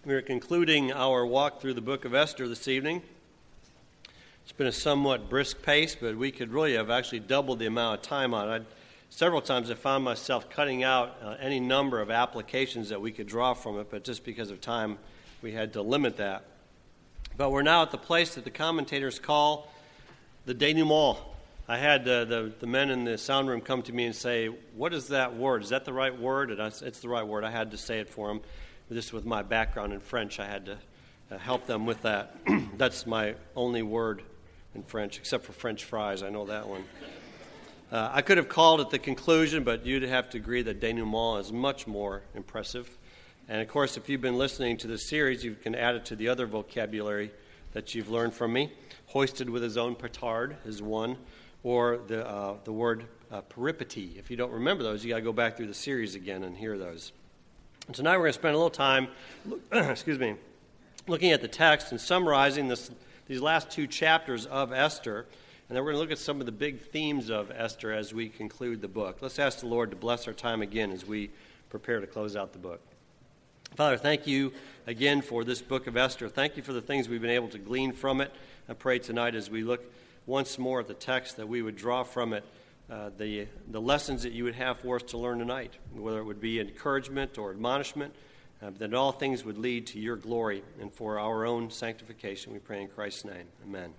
We're concluding our walk through the book of Esther this evening. It's been a somewhat brisk pace, but we could really have actually doubled the amount of time on it. Several times I found myself cutting out any number of applications that we could draw from it, but just because of time, we had to limit that. But we're now at the place that the commentators call the denouement. I had the men in the sound room come to me and say, "What is that word? Is that the right word?" And it's the right word. I had to say it for them. Just with my background in French, I had to help them with that. That's my only word in French, except for French fries. I know that one. I could have called it the conclusion, but you'd have to agree that denouement is much more impressive. And, of course, if you've been listening to this series, you can add it to the other vocabulary that you've learned from me. Hoisted with his own petard is one, or the word peripety. If you don't remember those, you got to go back through the series again and hear those. And tonight we're going to spend a little time looking at the text and summarizing these last two chapters of Esther. And then we're going to look at some of the big themes of Esther as we conclude the book. Let's ask the Lord to bless our time again as we prepare to close out the book. Father, thank you again for this book of Esther. Thank you for the things we've been able to glean from it. I pray tonight as we look once more at the text that we would draw from it the lessons that you would have for us to learn tonight, whether it would be encouragement or admonishment, that all things would lead to your glory and for our own sanctification. We pray in Christ's name.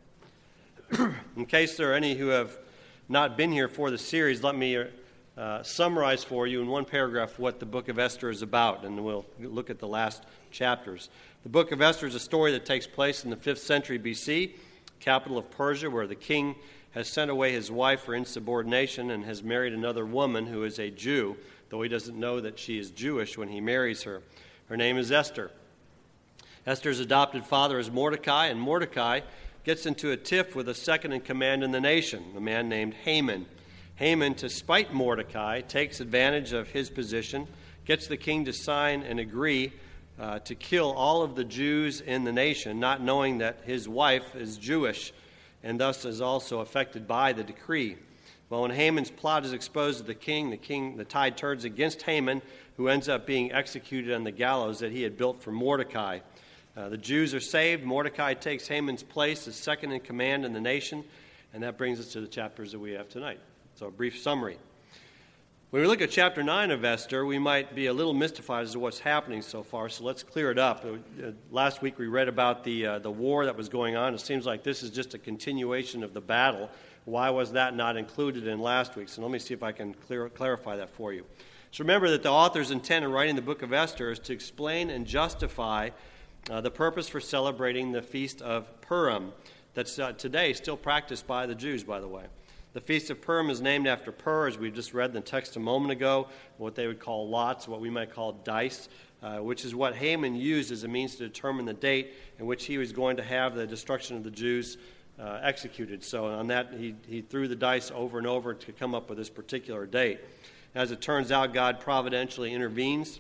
Amen. In case there are any who have not been here for the series, let me summarize for you in one paragraph what the book of Esther is about, and we'll look at the last chapters. The book of Esther is a story that takes place in the 5th century B.C., capital of Persia, where the king has sent away his wife for insubordination and has married another woman who is a Jew, though he doesn't know that she is Jewish when he marries her. Her name is Esther. Esther's adopted father is Mordecai, and Mordecai gets into a tiff with a second in command in the nation, a man named Haman. Haman, to spite Mordecai, takes advantage of his position, gets the king to sign and agree to kill all of the Jews in the nation, not knowing that his wife is Jewish and thus is also affected by the decree. Well, when Haman's plot is exposed to the king, the tide turns against Haman, who ends up being executed on the gallows that he had built for Mordecai. The Jews are saved. Mordecai takes Haman's place as second in command in the nation, and that brings us to the chapters that we have tonight. So a brief summary. When we look at chapter 9 of Esther, we might be a little mystified as to what's happening so far, so let's clear it up. Last week we read about the war that was going on. It seems like this is just a continuation of the battle. Why was that not included in last week? So let me see if I can clarify that for you. So remember that the author's intent in writing the book of Esther is to explain and justify the purpose for celebrating the Feast of Purim that's today still practiced by the Jews, by the way. The Feast of Purim is named after Pur, as we just read in the text a moment ago, what they would call lots, what we might call dice, which is what Haman used as a means to determine the date in which he was going to have the destruction of the Jews executed. So on that, he threw the dice over and over to come up with this particular date. As it turns out, God providentially intervenes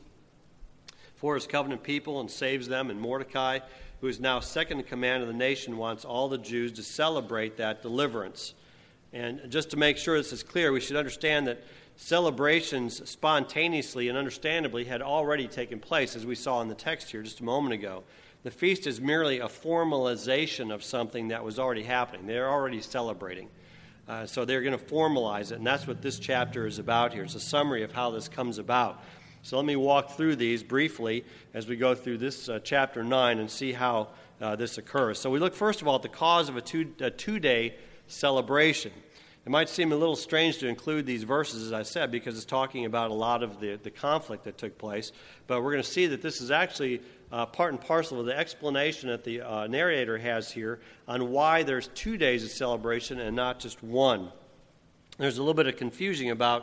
for his covenant people and saves them, and Mordecai, who is now second in command of the nation, wants all the Jews to celebrate that deliverance. And just to make sure this is clear, we should understand that celebrations spontaneously and understandably had already taken place, as we saw in the text here just a moment ago. The feast is merely a formalization of something that was already happening. They're already celebrating. So they're going to formalize it, and that's what this chapter is about here. It's a summary of how this comes about. So let me walk through these briefly as we go through this chapter 9 and see how this occurs. So we look first of all at the cause of a two-day celebration. It might seem a little strange to include these verses, as I said, because it's talking about a lot of the conflict that took place. But we're going to see that this is actually part and parcel of the explanation that the narrator has here on why there's 2 days of celebration and not just one. There's a little bit of confusion about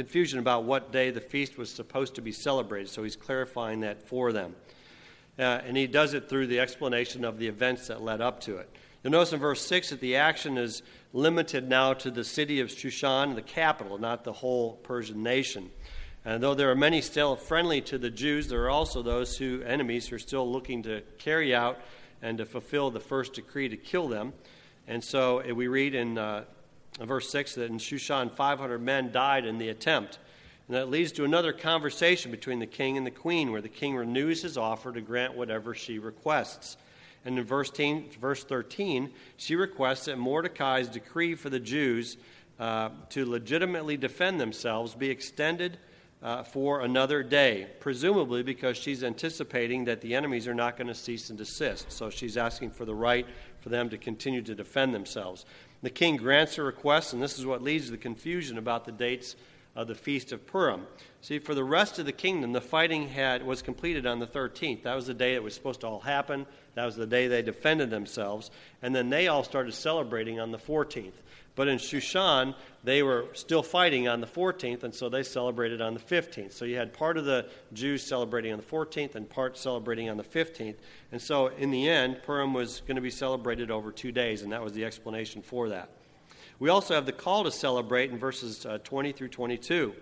what day the feast was supposed to be celebrated, so he's clarifying that for them. And he does it through the explanation of the events that led up to it. You'll notice in verse 6 that the action is limited now to the city of Shushan, the capital, not the whole Persian nation. And though there are many still friendly to the Jews, there are also those enemies who are still looking to carry out and to fulfill the first decree to kill them. And so we read in verse 6 that in Shushan 500 men died in the attempt. And that leads to another conversation between the king and the queen, where the king renews his offer to grant whatever she requests. And in verse 13, she requests that Mordecai's decree for the Jews to legitimately defend themselves be extended for another day, presumably because she's anticipating that the enemies are not going to cease and desist. So she's asking for the right for them to continue to defend themselves. The king grants her request, and this is what leads to the confusion about the dates of the Feast of Purim. See, for the rest of the kingdom, the fighting was completed on the 13th. That was the day it was supposed to all happen. That was the day they defended themselves. And then they all started celebrating on the 14th. But in Shushan, they were still fighting on the 14th, and so they celebrated on the 15th. So you had part of the Jews celebrating on the 14th and part celebrating on the 15th. And so in the end, Purim was going to be celebrated over 2 days, and that was the explanation for that. We also have the call to celebrate in verses 20 through 22.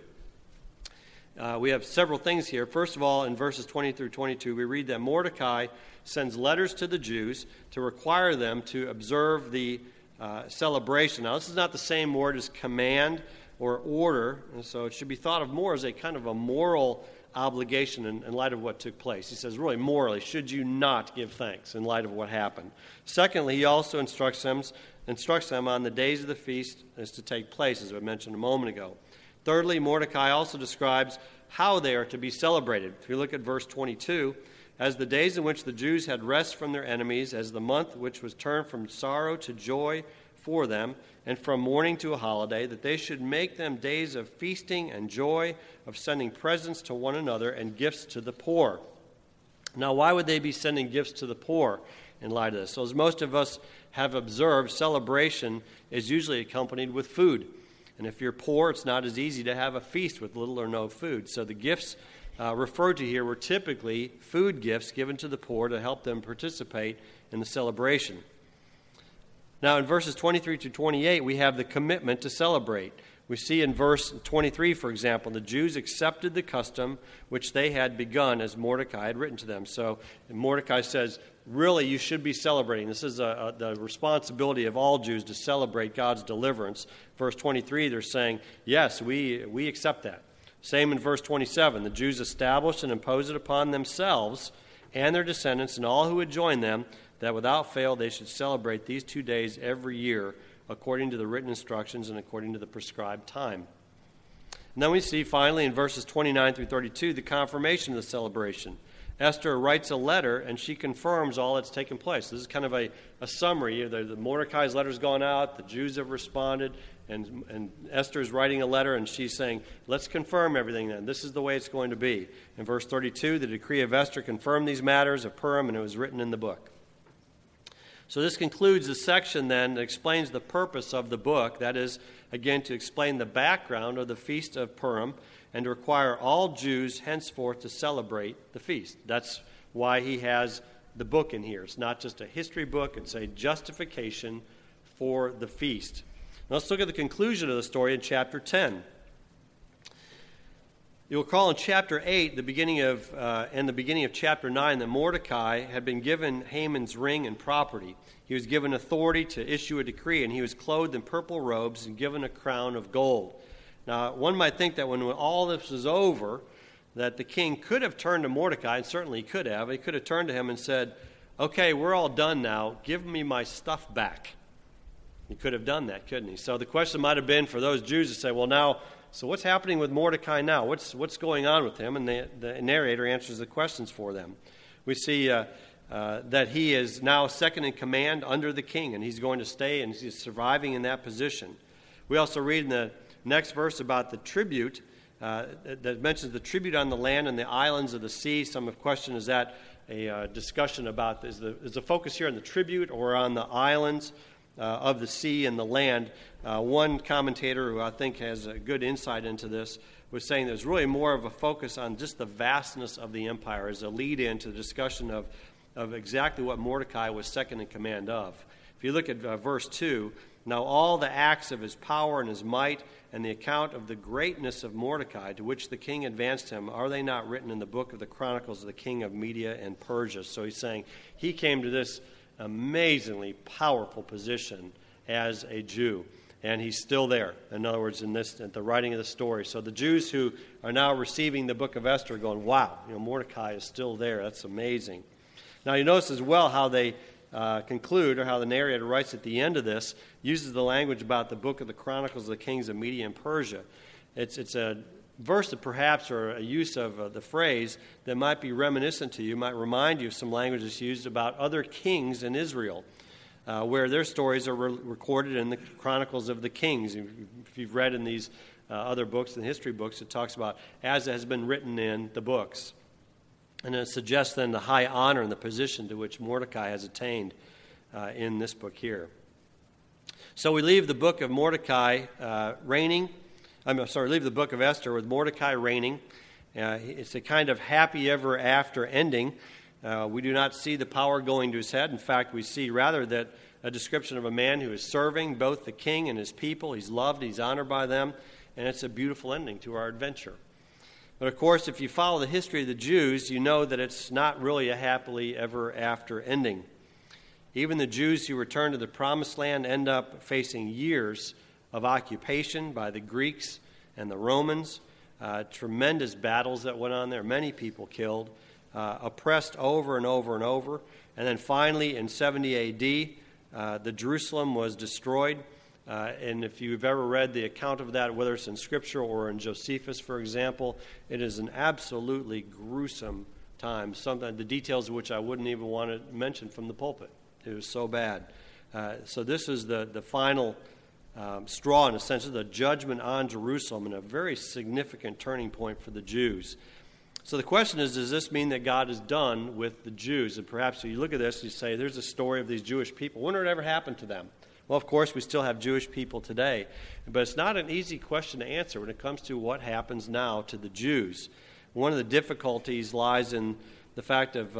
We have several things here. First of all, in verses 20 through 22, we read that Mordecai sends letters to the Jews to require them to observe the celebration. Now, this is not the same word as command or order, and so it should be thought of more as a kind of a moral obligation in light of what took place. He says, really, morally, should you not give thanks in light of what happened? Secondly, he also instructs them on the days of the feast as to take place, as I mentioned a moment ago. Thirdly, Mordecai also describes how they are to be celebrated. If you look at verse 22, as the days in which the Jews had rest from their enemies, as the month which was turned from sorrow to joy for them, and from mourning to a holiday, that they should make them days of feasting and joy, of sending presents to one another and gifts to the poor. Now, why would they be sending gifts to the poor in light of this? So as most of us have observed, celebration is usually accompanied with food. And if you're poor, it's not as easy to have a feast with little or no food. So the gifts referred to here were typically food gifts given to the poor to help them participate in the celebration. Now, in verses 23 to 28, we have the commitment to celebrate. We see in verse 23, for example, the Jews accepted the custom which they had begun as Mordecai had written to them. So Mordecai says, really, you should be celebrating. This is the responsibility of all Jews to celebrate God's deliverance. Verse 23, they're saying, yes, we accept that. Same in verse 27. The Jews established and imposed it upon themselves and their descendants and all who would join them, that without fail they should celebrate these 2 days every year according to the written instructions and according to the prescribed time. And then we see finally in verses 29 through 32 the confirmation of the celebration. Esther writes a letter and she confirms all that's taken place. This is kind of a summary. The Mordecai's letter's gone out, the Jews have responded, and Esther's writing a letter and she's saying, let's confirm everything then. This is the way it's going to be. In verse 32, the decree of Esther confirmed these matters of Purim, and it was written in the book. So this concludes the section then that explains the purpose of the book. That is, again, to explain the background of the Feast of Purim and to require all Jews henceforth to celebrate the feast. That's why he has the book in here. It's not just a history book. It's a justification for the feast. Now let's look at the conclusion of the story in chapter 10. You'll recall in chapter 8, the beginning of chapter 9, that Mordecai had been given Haman's ring and property. He was given authority to issue a decree, and he was clothed in purple robes and given a crown of gold. Now, one might think that when all this was over, that the king could have turned to Mordecai, and certainly he could have. He could have turned to him and said, okay, we're all done now. Give me my stuff back. He could have done that, couldn't he? So the question might have been for those Jews to say, well, now, so what's happening with Mordecai now? What's going on with him? And the narrator answers the questions for them. We see that he is now second in command under the king, and he's going to stay, and he's surviving in that position. We also read in the next verse about the tribute that mentions the tribute on the land and the islands of the sea. Some have questioned, is that a discussion about, is the focus here on the tribute or on the islands of the sea and the land? One commentator who I think has a good insight into this was saying there's really more of a focus on just the vastness of the empire as a lead-in to the discussion of exactly what Mordecai was second in command of. If you look at verse 2, now all the acts of his power and his might and the account of the greatness of Mordecai to which the king advanced him, are they not written in the book of the Chronicles of the king of Media and Persia? So he's saying he came to this amazingly powerful position as a Jew. and he's still there. In other words, at the writing of the story. So the Jews who are now receiving the book of Esther are going, wow, Mordecai is still there. That's amazing. Now you notice as well how they conclude, or how the narrator writes at the end of this, uses the language about the book of the Chronicles of the Kings of Media and Persia. It's a verse that perhaps, or a use of the phrase that might be reminiscent to you, might remind you of some language that's used about other kings in Israel, where their stories are recorded in the Chronicles of the Kings. If you've read in these other books, in history books, it talks about as it has been written in the books. And it suggests then the high honor and the position to which Mordecai has attained in this book here. So we leave the book of Mordecai leave the book of Esther with Mordecai reigning. It's a kind of happy ever after ending. We do not see the power going to his head. In fact, we see rather that a description of a man who is serving both the king and his people. He's loved, he's honored by them, and it's a beautiful ending to our adventure. But of course, if you follow the history of the Jews, you know that it's not really a happily ever after ending. Even the Jews who return to the Promised Land end up facing years of occupation by the Greeks and the Romans, tremendous battles that went on there, many people killed, oppressed over and over and over. And then finally, in 70 A.D., the Jerusalem was destroyed. And if you've ever read the account of that, whether it's in Scripture or in Josephus, for example, it is an absolutely gruesome time, the details of which I wouldn't even want to mention from the pulpit. It was so bad. So this is the final straw, in a sense, of the judgment on Jerusalem, and a very significant turning point for the Jews. So the question is, does this mean that God is done with the Jews? And perhaps if you look at this, you say, there's a story of these Jewish people. When did it ever happen to them? Well, of course, we still have Jewish people today, but it's not an easy question to answer when it comes to what happens now to the Jews. One of the difficulties lies in the fact of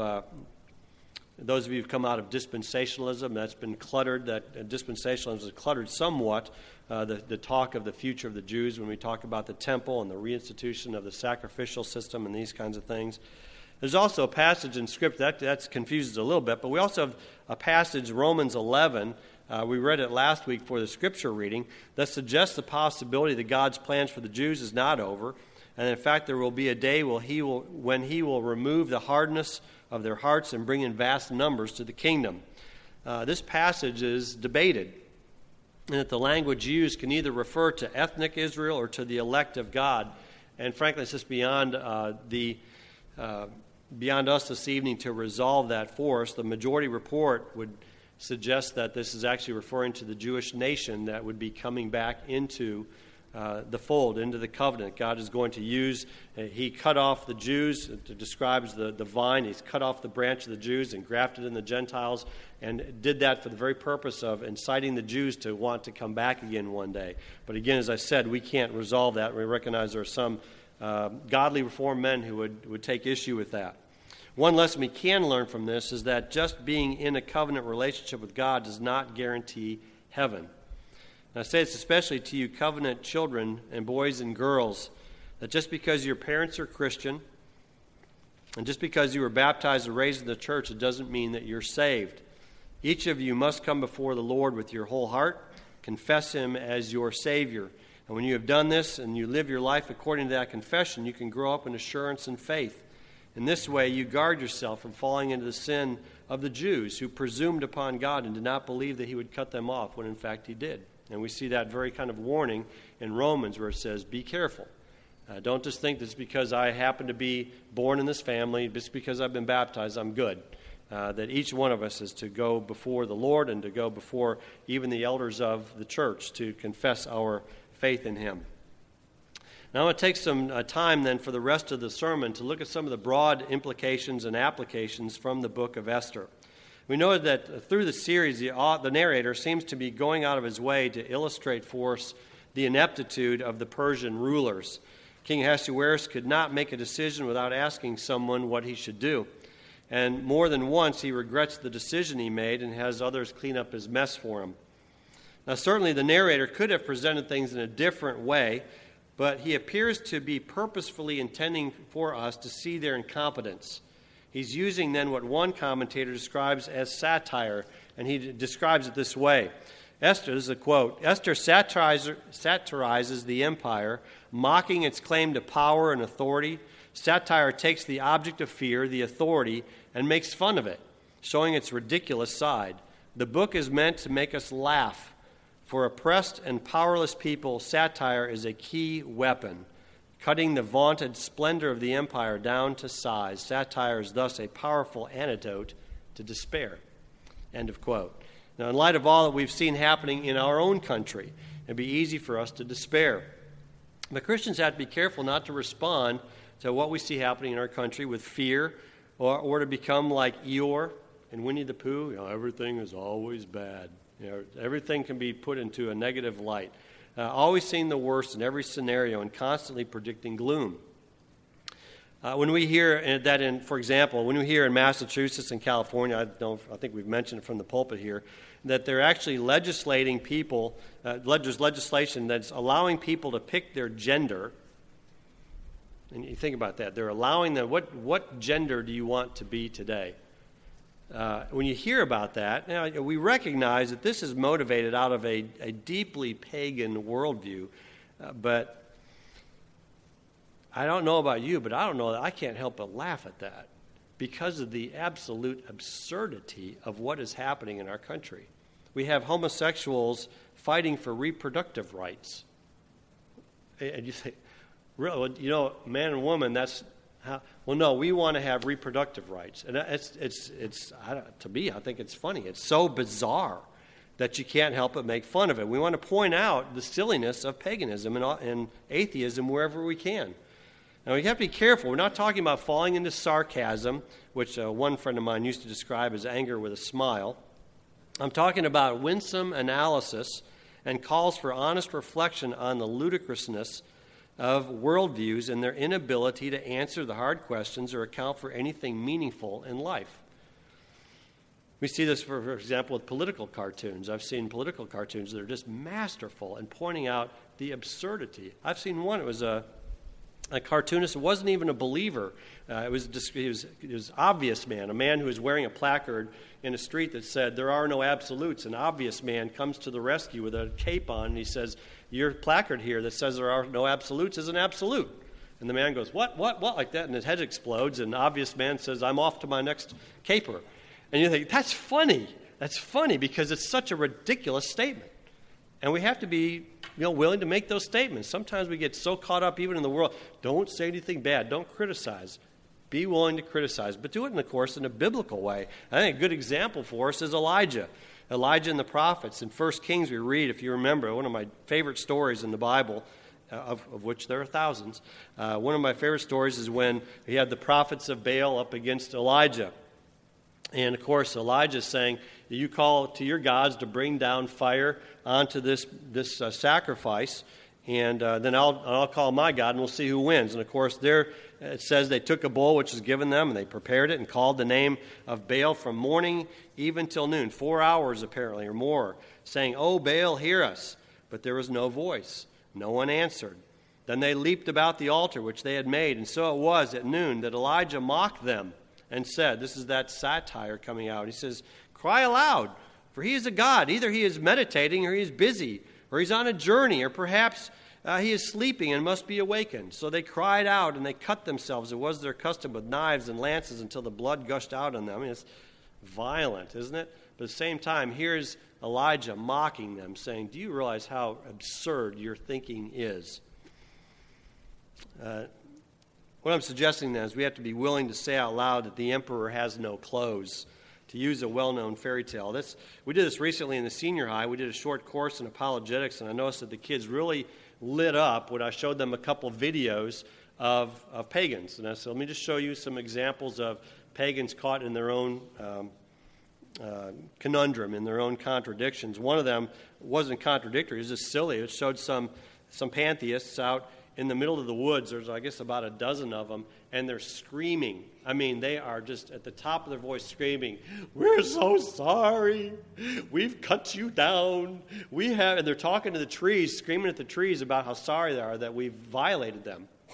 those of you who've come out of dispensationalism, that's been cluttered, that dispensationalism has cluttered somewhat the talk of the future of the Jews when we talk about the temple and the reinstitution of the sacrificial system and these kinds of things. There's also a passage in Scripture that confuses a little bit, but we also have a passage, Romans 11, we read it last week for the Scripture reading, that suggests the possibility that God's plans for the Jews is not over, and in fact there will be a day when He will remove the hardness of their hearts and bring in vast numbers to the kingdom. This passage is debated, and that the language used can either refer to ethnic Israel or to the elect of God. And frankly, it's just beyond us this evening to resolve that for us. The majority report would suggest that this is actually referring to the Jewish nation that would be coming back into the fold, into the covenant. God is going to use, He cut off the Jews, it describes the vine, He's cut off the branch of the Jews and grafted in the Gentiles, and did that for the very purpose of inciting the Jews to want to come back again one day. But again, as I said, we can't resolve that. We recognize there are some godly Reformed men who would take issue with that. One lesson we can learn from this is that just being in a covenant relationship with God does not guarantee heaven. And I say this especially to you covenant children and boys and girls, that just because your parents are Christian and just because you were baptized and raised in the church, it doesn't mean that you're saved. Each of you must come before the Lord with your whole heart, confess Him as your Savior. And when you have done this and you live your life according to that confession, you can grow up in assurance and faith. In this way, you guard yourself from falling into the sin of the Jews who presumed upon God and did not believe that He would cut them off when in fact He did. And we see that very kind of warning in Romans where it says, be careful. Don't just think just because I happen to be born in this family, just because I've been baptized, I'm good. That each one of us is to go before the Lord and to go before even the elders of the church to confess our faith in Him. Now, I'm going to take some time then for the rest of the sermon to look at some of the broad implications and applications from the book of Esther. We know that through the series, the narrator seems to be going out of his way to illustrate for us the ineptitude of the Persian rulers. King Ahasuerus could not make a decision without asking someone what he should do. And more than once, he regrets the decision he made and has others clean up his mess for him. Now, certainly the narrator could have presented things in a different way, but he appears to be purposefully intending for us to see their incompetence. He's using then what one commentator describes as satire, and he describes it this way. Esther, this is a quote, Esther satirizes the empire, mocking its claim to power and authority. Satire takes the object of fear, the authority, and makes fun of it, showing its ridiculous side. The book is meant to make us laugh. For oppressed and powerless people, satire is a key weapon, cutting the vaunted splendor of the empire down to size. Satire is thus a powerful antidote to despair. End of quote. Now, in light of all that we've seen happening in our own country, it'd be easy for us to despair. But Christians have to be careful not to respond to what we see happening in our country with fear or to become like Eeyore and Winnie the Pooh. Everything is always bad. Everything can be put into a negative light. Always seeing the worst in every scenario and constantly predicting gloom. When we hear that for example, when we hear in Massachusetts and California, I think we've mentioned it from the pulpit here, that they're actually legislating people, there's legislation that's allowing people to pick their gender. And you think about that. They're allowing them, what gender do you want to be today? When you hear about that, we recognize that this is motivated out of a deeply pagan worldview. But I don't know about you, but I don't know that I can't help but laugh at that because of the absolute absurdity of what is happening in our country. We have homosexuals fighting for reproductive rights. And you say, really, man and woman, that's how, well, no, we want to have reproductive rights. And to me, I think it's funny. It's so bizarre that you can't help but make fun of it. We want to point out the silliness of paganism and atheism wherever we can. Now, we have to be careful. We're not talking about falling into sarcasm, which one friend of mine used to describe as anger with a smile. I'm talking about winsome analysis and calls for honest reflection on the ludicrousness of worldviews and their inability to answer the hard questions or account for anything meaningful in life. We see this, for example, with political cartoons. I've seen political cartoons that are just masterful in pointing out the absurdity. I've seen one. It was a cartoonist who wasn't even a believer. It was Obvious Man, a man who was wearing a placard in a street that said, "There are no absolutes." An Obvious Man comes to the rescue with a cape on, and he says, "Your placard here that says there are no absolutes is an absolute." And the man goes, what, like that, and his head explodes, and Obvious Man says, "I'm off to my next caper." And you think, that's funny. That's funny because it's such a ridiculous statement. And we have to be willing to make those statements. Sometimes we get so caught up even in the world. Don't say anything bad. Don't criticize. Be willing to criticize. But do it, of course, in a biblical way. I think a good example for us is Elijah. Elijah and the prophets. In 1 Kings we read, if you remember, one of my favorite stories in the Bible, of which there are thousands. One of my favorite stories is when he had the prophets of Baal up against Elijah. And, of course, Elijah is saying, you call to your gods to bring down fire onto this sacrifice, and then I'll call my God, and we'll see who wins. And, of course, there it says they took a bull which was given them, and they prepared it and called the name of Baal from morning even till noon, 4 hours apparently or more, saying, "Oh, Baal, hear us." But there was no voice. No one answered. Then they leaped about the altar which they had made, and so it was at noon that Elijah mocked them and said, this is that satire coming out. He says, "Cry aloud, for he is a god. Either he is meditating or he is busy, or he's on a journey, or perhaps he is sleeping and must be awakened." So they cried out and they cut themselves. It was their custom with knives and lances until the blood gushed out on them. I mean, it's violent, isn't it? But at the same time, here's Elijah mocking them, saying, do you realize how absurd your thinking is? What I'm suggesting then is we have to be willing to say out loud that the emperor has no clothes, to use a well-known fairy tale. We did this recently in the senior high. We did a short course in apologetics, and I noticed that the kids really lit up when I showed them a couple videos of pagans. And I said, let me just show you some examples of pagans caught in their own conundrum, in their own contradictions. One of them wasn't contradictory. It was just silly. It showed some pantheists out in the middle of the woods. There's, I guess, about a dozen of them, and they're screaming. I mean, they are just at the top of their voice screaming, "We're so sorry. We've cut you down. And they're talking to the trees, screaming at the trees about how sorry they are that we've violated them.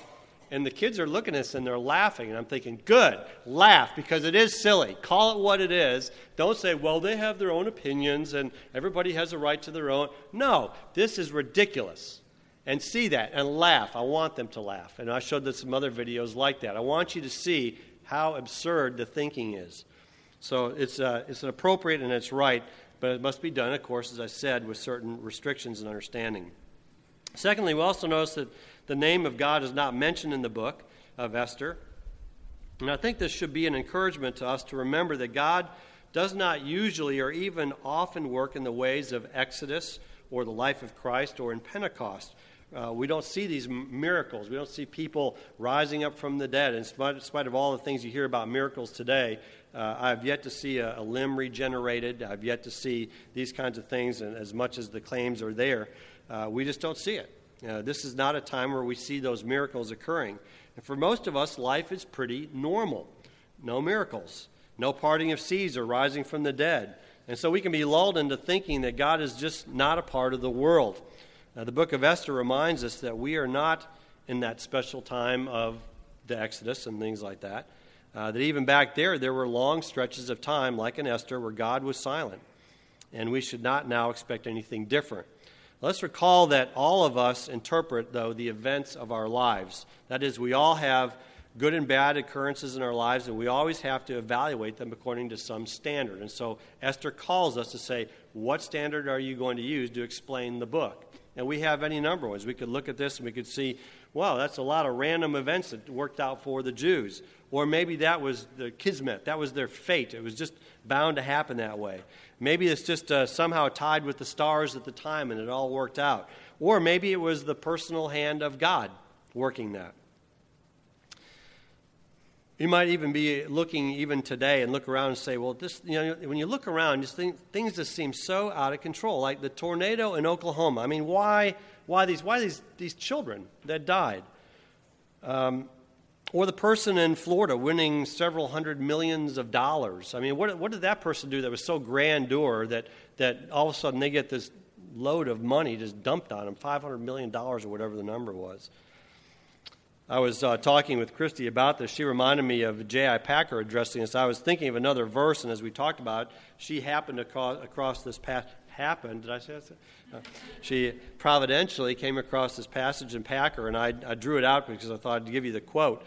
And the kids are looking at us and they're laughing. And I'm thinking, good, laugh, because it is silly. Call it what it is. Don't say, well, they have their own opinions and everybody has a right to their own. No, this is ridiculous. And see that and laugh. I want them to laugh. And I showed them some other videos like that. I want you to see how absurd the thinking is. So it's an appropriate and it's right, but it must be done, of course, as I said, with certain restrictions and understanding. Secondly, we also notice that the name of God is not mentioned in the book of Esther. And I think this should be an encouragement to us to remember that God does not usually or even often work in the ways of Exodus or the life of Christ or in Pentecost. We don't see these miracles. We don't see people rising up from the dead. In spite of all the things you hear about miracles today, I've yet to see a limb regenerated. I've yet to see these kinds of things, and as much as the claims are there, we just don't see it. This is not a time where we see those miracles occurring. And for most of us, life is pretty normal. No miracles. No parting of seas or rising from the dead. And so we can be lulled into thinking that God is just not a part of the world. The book of Esther reminds us that we are not in that special time of the Exodus and things like that. That even back there were long stretches of time, like in Esther, where God was silent. And we should not now expect anything different. Let's recall that all of us interpret, though, the events of our lives. That is, we all have good and bad occurrences in our lives, and we always have to evaluate them according to some standard. And so Esther calls us to say, what standard are you going to use to explain the book? And we have any number of ones. We could look at this and we could see, wow, that's a lot of random events that worked out for the Jews. Or maybe that was the kismet. That was their fate. It was just bound to happen that way. Maybe it's just somehow tied with the stars at the time and it all worked out. Or maybe it was the personal hand of God working that. You might even be looking even today and look around and say, well, this, when you look around, things just seem so out of control. Like the tornado in Oklahoma. I mean, why these children that died? Or the person in Florida winning several $100 million. I mean, what did that person do that was so grandeur that all of a sudden they get this load of money just dumped on them, $500 million or whatever the number was? I was talking with Christy about this. She reminded me of J.I. Packer addressing this. I was thinking of another verse, and as we talked about it, she happened across this passage. Did I say that? She providentially came across this passage in Packer, and I drew it out because I thought I'd give you the quote.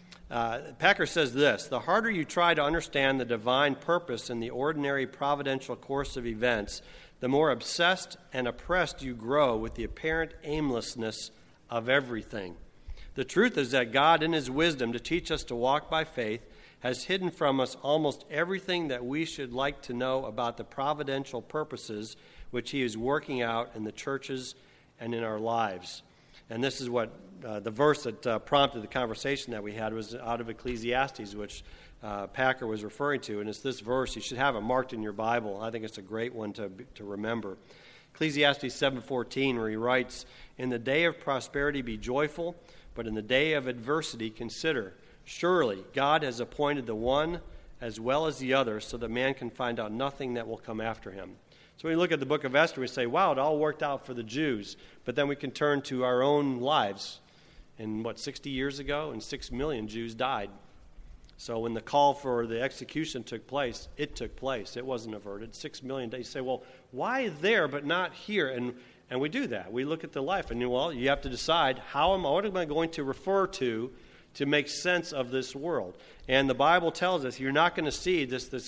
Packer says this: the harder you try to understand the divine purpose in the ordinary providential course of events, the more obsessed and oppressed you grow with the apparent aimlessness of everything. The truth is that God, in His wisdom to teach us to walk by faith, has hidden from us almost everything that we should like to know about the providential purposes which He is working out in the churches and in our lives. And this is what the verse that prompted the conversation that we had was out of Ecclesiastes, which Packer was referring to. And it's this verse. You should have it marked in your Bible. I think it's a great one to remember. Ecclesiastes 7:14, where he writes, "In the day of prosperity be joyful, but in the day of adversity consider. Surely God has appointed the one as well as the other, so that man can find out nothing that will come after him." So when we look at the book of Esther, we say, wow, it all worked out for the Jews. But then we can turn to our own lives. And 60 years ago, and 6 million Jews died. So when the call for the execution took place, it took place. It wasn't averted. 6 million. You say, well, why there but not here? And we do that. We look at the life, and you have to decide what am I going to refer to make sense of this world. And the Bible tells us you're not going to see this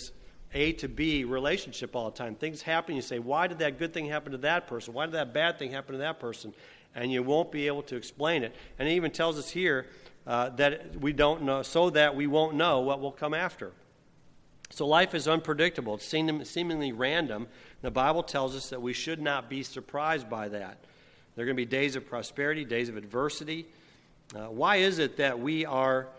A to B relationship all the time. Things happen, you say, why did that good thing happen to that person? Why did that bad thing happen to that person? And you won't be able to explain it. And it even tells us here that we don't know, so that we won't know what will come after. So life is unpredictable. It's seemingly random. The Bible tells us that we should not be surprised by that. There are going to be days of prosperity, days of adversity. Why is it that we are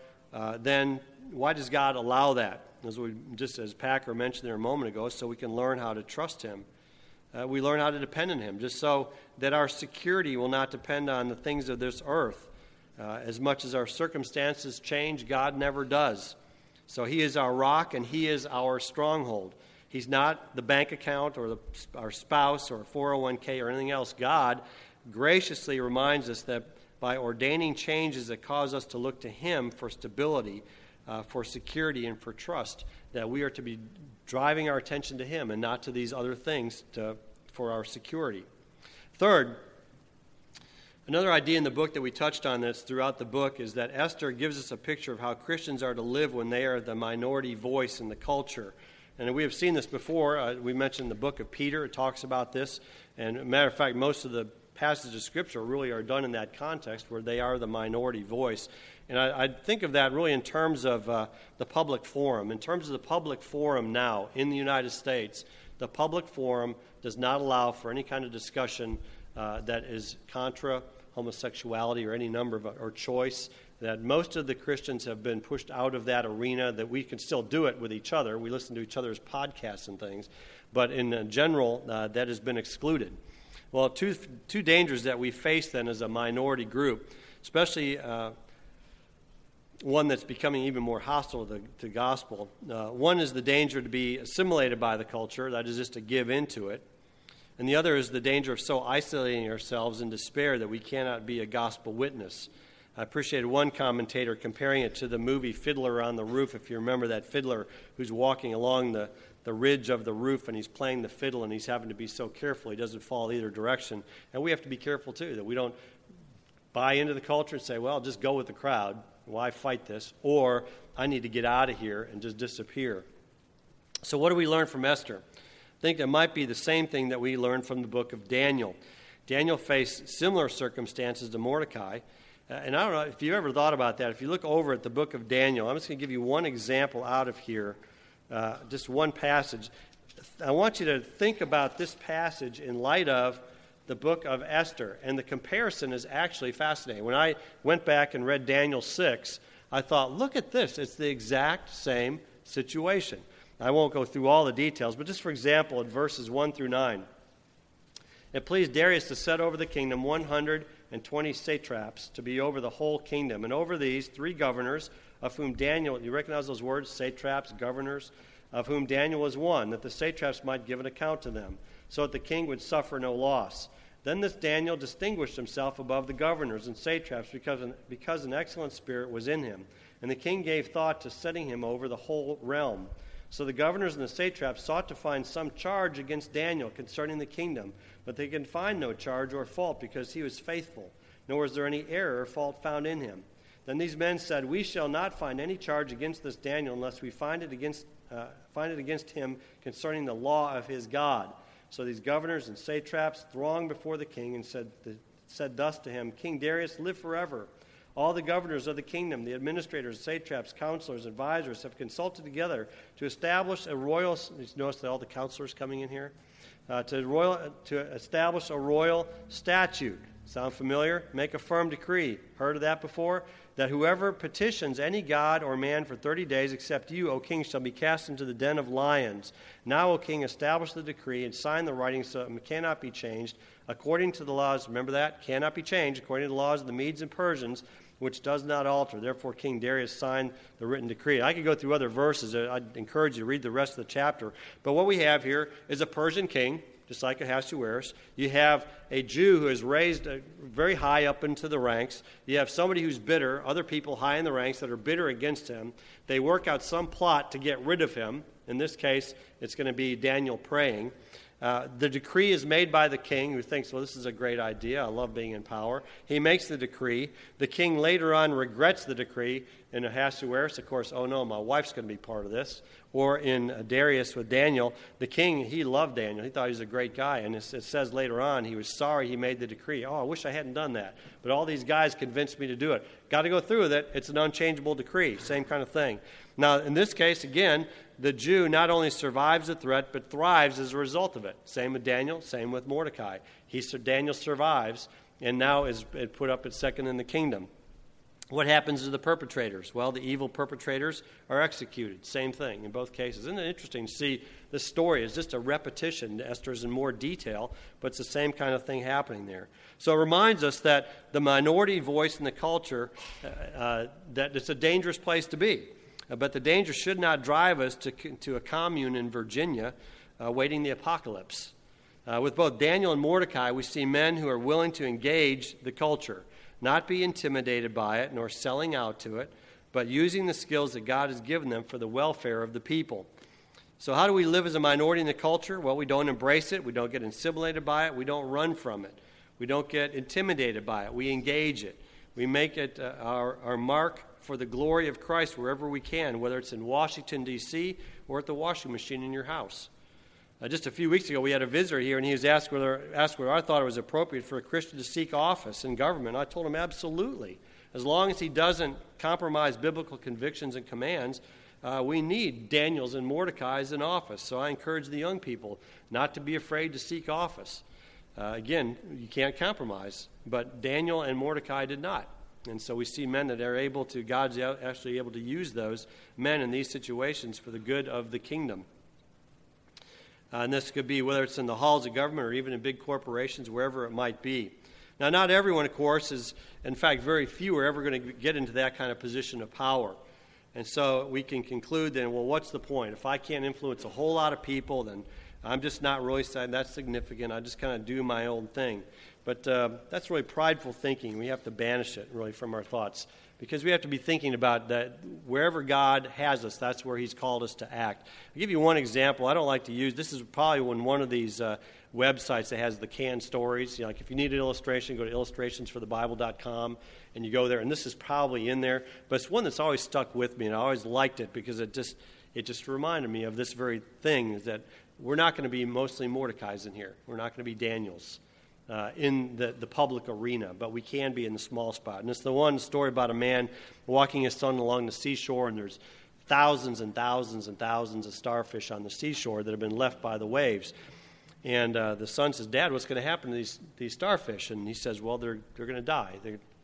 why does God allow that? As Packer mentioned there a moment ago, so we can learn how to trust Him. We learn how to depend on Him, just so that our security will not depend on the things of this earth. As much as our circumstances change, God never does. So He is our rock and He is our stronghold. He's not the bank account or our spouse or 401k or anything else. God graciously reminds us that by ordaining changes that cause us to look to him for stability, for security, and for trust, that we are to be driving our attention to him and not to these other things for our security. Third, another idea in the book that we touched on this throughout the book is that Esther gives us a picture of how Christians are to live when they are the minority voice in the culture. And we have seen this before. We mentioned the book of Peter. It talks about this. And as a matter of fact, most of the passages of Scripture really are done in that context where they are the minority voice. And I think of that really in terms of the public forum. In terms of the public forum now in the United States, the public forum does not allow for any kind of discussion that is contra homosexuality or any number of or choice. That most of the Christians have been pushed out of that arena, that we can still do it with each other. We listen to each other's podcasts and things. But in general, that has been excluded. Well, two dangers that we face then as a minority group, especially one that's becoming even more hostile to the gospel. One is the danger to be assimilated by the culture, that is just to give into it. And the other is the danger of so isolating ourselves in despair that we cannot be a gospel witness. I appreciated one commentator comparing it to the movie Fiddler on the Roof, if you remember that fiddler who's walking along the ridge of the roof and he's playing the fiddle and he's having to be so careful he doesn't fall either direction. And we have to be careful too, that we don't buy into the culture and say, well, I'll just go with the crowd. Why fight this? Or I need to get out of here and just disappear. So what do we learn from Esther? I think that might be the same thing that we learned from the book of Daniel. Daniel faced similar circumstances to Mordecai. And I don't know if you've ever thought about that. If you look over at the book of Daniel, I'm just going to give you one example out of here, just one passage. I want you to think about this passage in light of the book of Esther. And the comparison is actually fascinating. When I went back and read Daniel 6, I thought, look at this. It's the exact same situation. I won't go through all the details, but just for example, at verses 1 through 9. It pleased Darius to set over the kingdom 120 satraps to be over the whole kingdom, and over these 3 governors, of whom Daniel, you recognize those words, satraps, governors, of whom Daniel was one, that the satraps might give an account to them, so that the king would suffer no loss. Then this Daniel distinguished himself above the governors and satraps because an excellent spirit was in him, and the king gave thought to setting him over the whole realm. So the governors and the satraps sought to find some charge against Daniel concerning the kingdom, but they could find no charge or fault because he was faithful, nor was there any error or fault found in him. Then these men said, we shall not find any charge against this Daniel unless we find it against him concerning the law of his God. So these governors and satraps thronged before the king and said thus to him, King Darius, live forever. All the governors of the kingdom, the administrators, satraps, counselors, advisors have consulted together to establish a royal, notice that all the counselors coming in here, to establish a royal statute. Sound familiar? Make a firm decree. Heard of that before? That whoever petitions any god or man for 30 days except you, O king, shall be cast into the den of lions. Now, O king, establish the decree and sign the writing so it cannot be changed according to the laws. Remember that? Cannot be changed according to the laws of the Medes and Persians, which does not alter. Therefore, King Darius signed the written decree. I could go through other verses. I'd encourage you to read the rest of the chapter. But what we have here is a Persian king, just like Ahasuerus. You have a Jew who is raised very high up into the ranks. You have somebody who's bitter, other people high in the ranks that are bitter against him. They work out some plot to get rid of him. In this case, it's going to be Daniel praying. The decree is made by the king, who thinks, well, this is a great idea. I love being in power. He makes the decree. The king later on regrets the decree. In Ahasuerus, of course, oh no, my wife's going to be part of this. Or in Darius with Daniel, the king, he loved Daniel. He thought he was a great guy. And it says later on, he was sorry he made the decree. Oh, I wish I hadn't done that. But all these guys convinced me to do it. Got to go through with it. It's an unchangeable decree. Same kind of thing. Now, in this case, again, the Jew not only survives the threat, but thrives as a result of it. Same with Daniel, same with Mordecai. Daniel survives and now is put up at second in the kingdom. What happens to the perpetrators? Well, the evil perpetrators are executed. Same thing in both cases. Isn't it interesting to see this story is just a repetition? Esther's in more detail, but it's the same kind of thing happening there. So it reminds us that the minority voice in the culture, that it's a dangerous place to be. But the danger should not drive us to a commune in Virginia waiting the apocalypse. With both Daniel and Mordecai, we see men who are willing to engage the culture. not be intimidated by it, nor selling out to it, but using the skills that God has given them for the welfare of the people. So how do we live as a minority in the culture? Well, we don't embrace it. We don't get assimilated by it. We don't run from it. We don't get intimidated by it. We engage it. We make it our mark for the glory of Christ wherever we can, whether it's in Washington, D.C., or at the washing machine in your house. Just a few weeks ago, we had a visitor here, and he was asked whether I thought it was appropriate for a Christian to seek office in government. I told him absolutely. As long as he doesn't compromise biblical convictions and commands, we need Daniels and Mordecais in office. So I encourage the young people not to be afraid to seek office. Again, you can't compromise, but Daniel and Mordecai did not. And so we see men that are able to, God's actually able to use those men in these situations for the good of the kingdom. And this could be whether it's in the halls of government or even in big corporations, wherever it might be. Now, not everyone, of course, is, in fact, very few are ever going to get into that kind of position of power. And so we can conclude then, well, what's the point? If I can't influence a whole lot of people, then I'm just not really that significant. I just kind of do my own thing. But that's really prideful thinking. We have to banish it, really, from our thoughts. Because we have to be thinking about that wherever God has us, that's where he's called us to act. I'll give you one example I don't like to use. This is probably one of these websites that has the canned stories. You know, like if you need an illustration, go to illustrationsforthebible.com, and you go there. And this is probably in there. But it's one that's always stuck with me, and I always liked it because it just reminded me of this very thing, is that we're not going to be mostly Mordecais in here. We're not going to be Daniels in the public arena, but we can be in the small spot. And it's the one story about a man walking his son along the seashore, and there's thousands and thousands and thousands of starfish on the seashore that have been left by the waves. And the son says, "Dad, what's going to happen to these starfish?" And he says, "Well, they're going to die.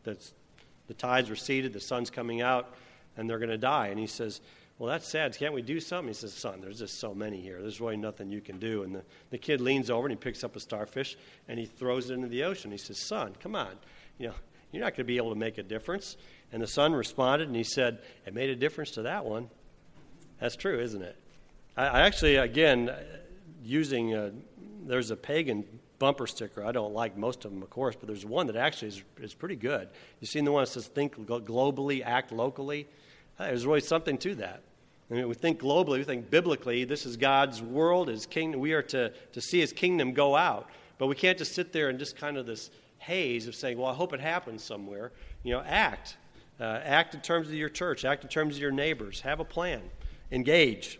The tides receded, the sun's coming out, and they're going to die." And he says, "Well, that's sad. Can't we do something?" He says, "Son, there's just so many here. There's really nothing you can do." And the kid leans over and he picks up a starfish and he throws it into the ocean. He says, "Son, come on. You know, you're not going to be able to make a difference." And the son responded and he said, "It made a difference to that one." That's true, isn't it? I actually, again, using, there's a pagan bumper sticker. I don't like most of them, of course, but there's one that actually is pretty good. You've seen the one that says, "Think globally, act locally." There's really something to that. I mean, we think globally, we think biblically, this is God's world, his kingdom. We are to see his kingdom go out. But we can't just sit there and just kind of this haze of saying, well, I hope it happens somewhere. You know, act. Act in terms of your church. Act in terms of your neighbors. Have a plan. Engage.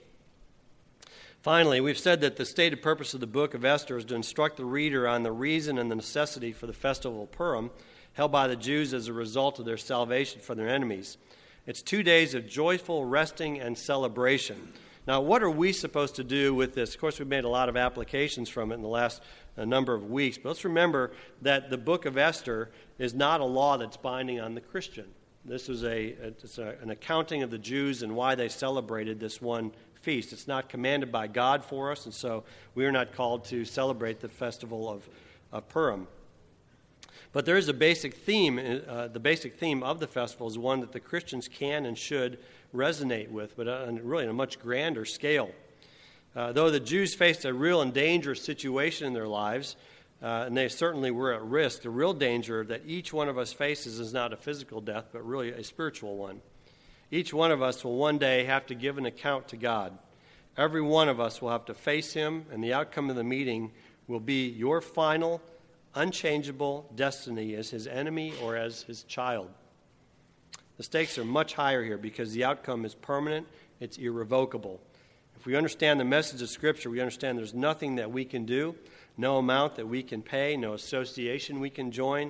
Finally, we've said that the stated purpose of the book of Esther is to instruct the reader on the reason and the necessity for the festival of Purim, held by the Jews as a result of their salvation from their enemies. It's 2 days of joyful resting and celebration. Now, what are we supposed to do with this? Of course, we've made a lot of applications from it in the last number of weeks, but let's remember that the book of Esther is not a law that's binding on the Christian. This is an accounting of the Jews and why they celebrated this one feast. It's not commanded by God for us, and so we are not called to celebrate the festival of Purim. But there is a basic theme. The basic theme of the festival is one that the Christians can and should resonate with, but really on a much grander scale. Though the Jews faced a real and dangerous situation in their lives, and they certainly were at risk, the real danger that each one of us faces is not a physical death, but really a spiritual one. Each one of us will one day have to give an account to God. Every one of us will have to face him, and the outcome of the meeting will be your final, unchangeable destiny as his enemy or as his child. The stakes are much higher here because the outcome is permanent, it's irrevocable. If we understand the message of Scripture, we understand there's nothing that we can do, no amount that we can pay, no association we can join,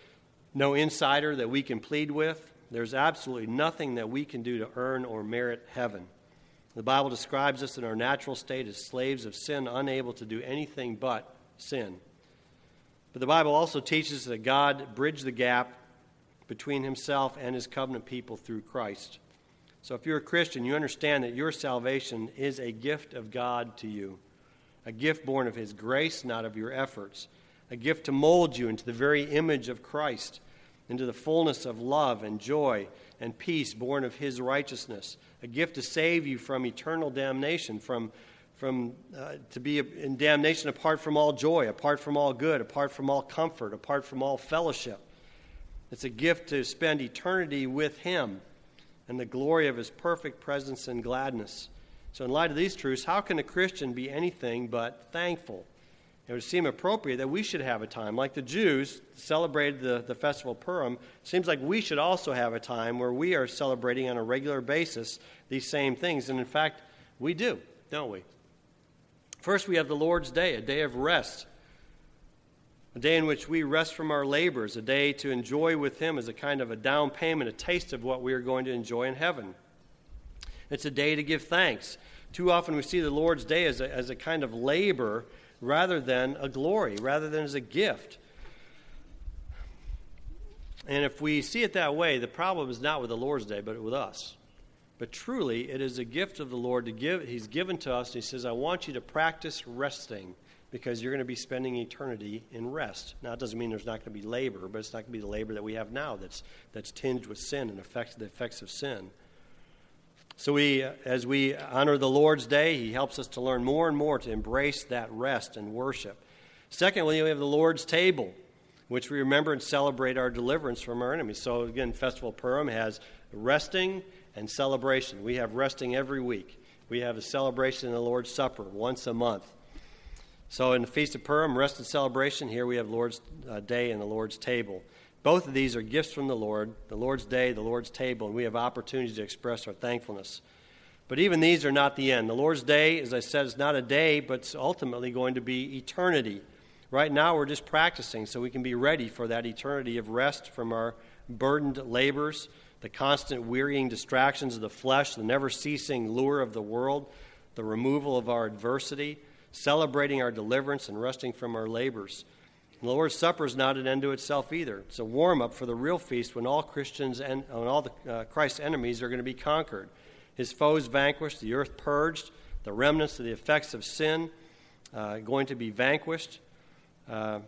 no insider that we can plead with. There's absolutely nothing that we can do to earn or merit heaven. The Bible describes us in our natural state as slaves of sin, unable to do anything but sin. But the Bible also teaches that God bridged the gap between himself and his covenant people through Christ. So if you're a Christian, you understand that your salvation is a gift of God to you, a gift born of his grace, not of your efforts, a gift to mold you into the very image of Christ, into the fullness of love and joy and peace born of his righteousness, a gift to save you from eternal damnation, to be in damnation apart from all joy, apart from all good, apart from all comfort, apart from all fellowship. It's a gift to spend eternity with Him and the glory of His perfect presence and gladness. So in light of these truths, how can a Christian be anything but thankful? It would seem appropriate that we should have a time. Like the Jews celebrated the festival of Purim, it seems like we should also have a time where we are celebrating on a regular basis these same things. And in fact, we do, don't we? First, we have the Lord's Day, a day of rest. A day in which we rest from our labors, a day to enjoy with Him as a kind of a down payment, a taste of what we are going to enjoy in heaven. It's a day to give thanks. Too often we see the Lord's Day as a kind of labor rather than a glory, rather than as a gift. And if we see it that way, the problem is not with the Lord's Day, but with us. But truly, it is a gift of the Lord to give. He's given to us, and He says, I want you to practice resting, because you're going to be spending eternity in rest. Now, it doesn't mean there's not going to be labor, but it's not going to be the labor that we have now that's tinged with sin and the effects of sin. So as we honor the Lord's Day, He helps us to learn more and more to embrace that rest and worship. Secondly, we have the Lord's table, which we remember and celebrate our deliverance from our enemies. So again, Festival of Purim has resting and celebration. We have resting every week. We have a celebration in the Lord's Supper once a month. So in the Feast of Purim, rest and celebration, here we have Lord's Day and the Lord's table. Both of these are gifts from the Lord's Day, the Lord's table, and we have opportunities to express our thankfulness. But even these are not the end. The Lord's Day, as I said, is not a day, but it's ultimately going to be eternity. Right now we're just practicing so we can be ready for that eternity of rest from our burdened labors, the constant wearying distractions of the flesh, the never-ceasing lure of the world, the removal of our adversity, celebrating our deliverance and resting from our labors. The Lord's Supper is not an end to itself either. It's a warm-up for the real feast when all Christians and all Christ's enemies are going to be conquered. His foes vanquished, the earth purged, the remnants of the effects of sin going to be vanquished. We're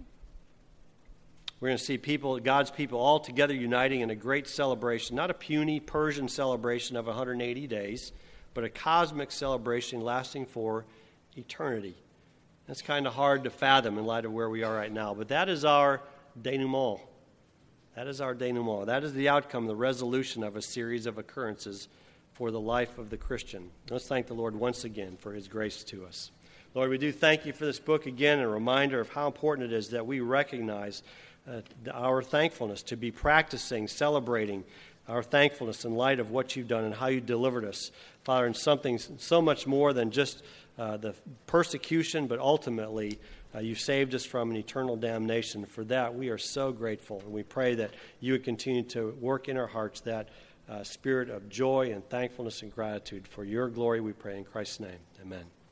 going to see God's people all together uniting in a great celebration, not a puny Persian celebration of 180 days, but a cosmic celebration lasting for eternity. That's kind of hard to fathom in light of where we are right now. But that is our denouement. That is our denouement. That is the outcome, the resolution of a series of occurrences for the life of the Christian. Let's thank the Lord once again for His grace to us. Lord, we do thank You for this book again, a reminder of how important it is that we recognize our thankfulness, to be practicing, celebrating our thankfulness in light of what You've done and how You delivered us, Father, in something so much more than just the persecution, but ultimately You saved us from an eternal damnation. For that, we are so grateful, and we pray that You would continue to work in our hearts that spirit of joy and thankfulness and gratitude. For Your glory, we pray in Christ's name. Amen.